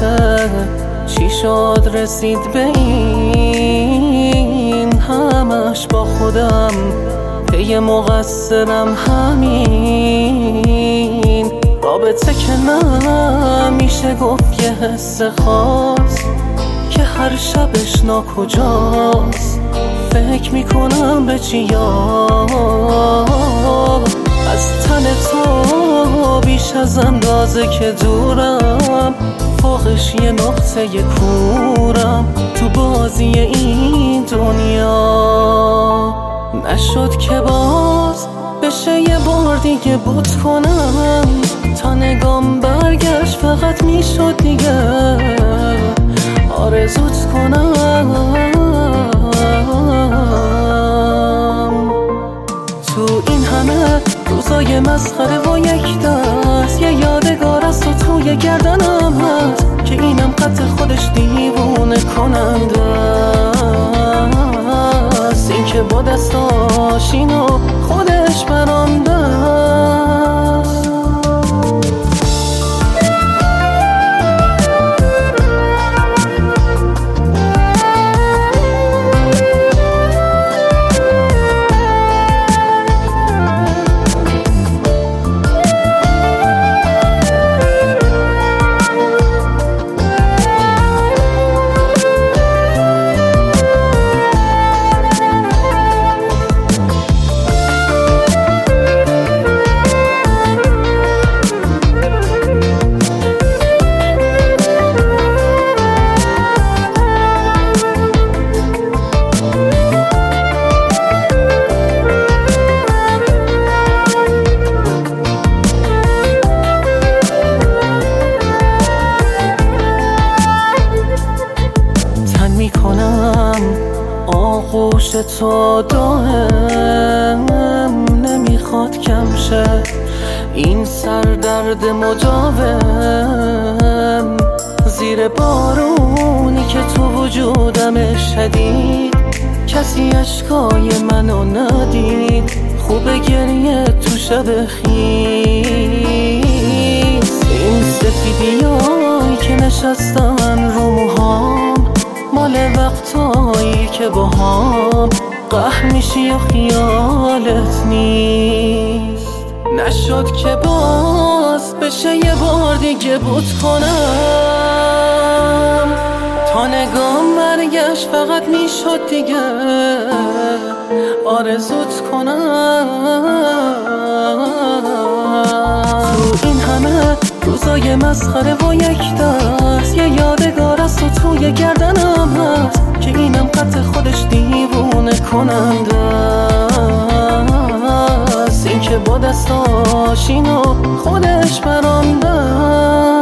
چی شد رسید به این؟ همش با خودم پی مقصرم همین رابطه که نمیشه گفت یه حس خاص که هر شبش ناکجاست. فکر میکنم به چیا از تن تو بیش از اندازه که دورم، فوقش یه نقطه کورم تو بازی این دنیا. نشد که باز بشه یه بار دیگه بود کنم، تا نگام برگشت فقط میشد دیگه آرزوت کنم. تو این همه روزای مسخره و یک دست یه یادگار است و توی گردنم هست که اینم قد خودش دیوونه کننده است. این که با دستاش اینو خودش برانده است. آغوش تو دائم نمیخواد کم شه، این سردرد مداوم زیر بارونی که تو وجودم شدید. کسی اشکای منو ندید، خوب گریه تو شب خیز. این سفیدیایی که نشستن رو موهام مال وقتایی که با هم قهر میشی و خیالت نیست. نشد که باز بشه یه بار دیگه بود کنم، تا نگام برگشت فقط میشد دیگه آرزوت کنم. تو این همه روزای مسخره و یک دست یه یادگار است و توی گردنم هست که اینم قد خودش دیوونه کننده است. این که با دستاش اینو خودش برانده است.